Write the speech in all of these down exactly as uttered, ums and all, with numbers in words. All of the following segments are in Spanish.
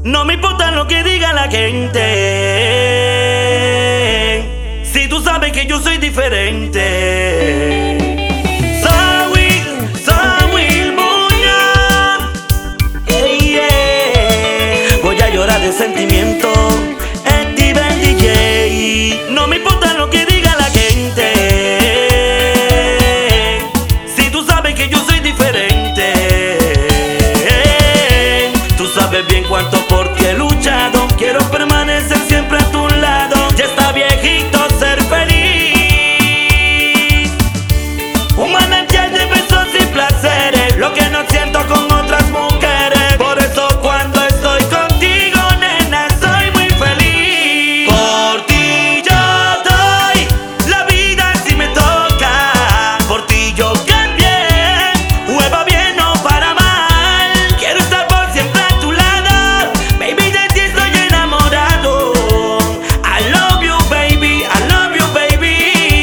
No me importa lo que diga la gente, si tú sabes que yo soy diferente. Soy, soy Buña, yeah, yeah. Voy a llorar de sentimiento, Steven D J. No me importa lo que diga la gente, si tú sabes que yo soy diferente. Tú sabes bien cuánto por ti he luchado, quiero permanecer siempre a tu lado. Ya está viejito ser feliz, un manantial de besos y placeres, lo que no siento con otras mujeres. Por eso cuando estoy contigo, nena, soy muy feliz. Por ti yo doy la vida si me toca, por ti yo cambié, hueva bien o para mal. Quiero estar por siempre a tu lado, baby, de ti estoy enamorado. I love you, baby, I love you, baby.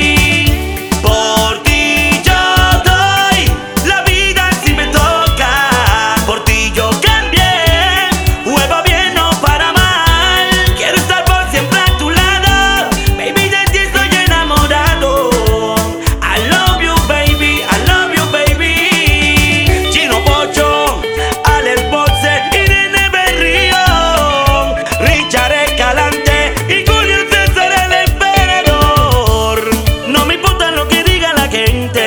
Por ti yo doy la vida si me toca, por ti yo cambié, hueva bien o para mal. Quiero estar por siempre a tu lado, baby, de ti estoy enamorado. I love you, baby, I love you, baby. Chino Pocho, Alex Boxer, Irene Berrío, Richard Escalante y Julio César el Emperador. No me importa lo que diga la gente,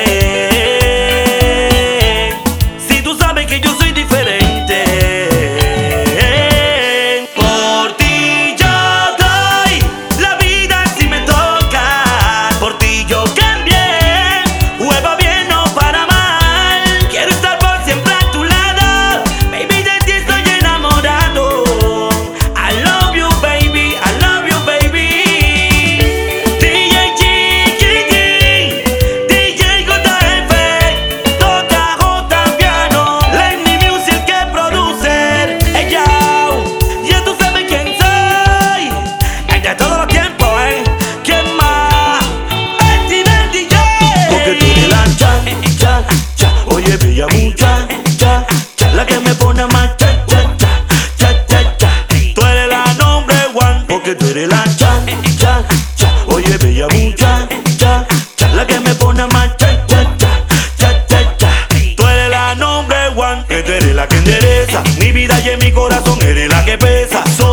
si tú sabes que yo soy diferente. Por ti yo doy la vida si me toca, por ti yo cambié, hueva bien o para mal. Quiero estar por siempre a tu lado, baby, de ti estoy enamorado. I love you, baby, I love you, baby. D J Chiquitín, D J J F, toca J piano, Lenny Music que producer. Ey, yo, ya tú sabes quién soy, el de todos los tiempos, eh. ¿Quién más? Steven D J. Porque tú eres la cha, cha, cha, oye, bella mucha, cha, cha, la que me pone más cha, cha, cha, cha, cha, cha. Tú eres la number one, porque tú eres la cha, cha, cha, oye, bella mucha, cha, cha, la que me pone más cha, cha, cha, cha, cha, cha. Tú eres la number one, que tú eres la que endereza mi vida y en mi corazón eres la que pesa.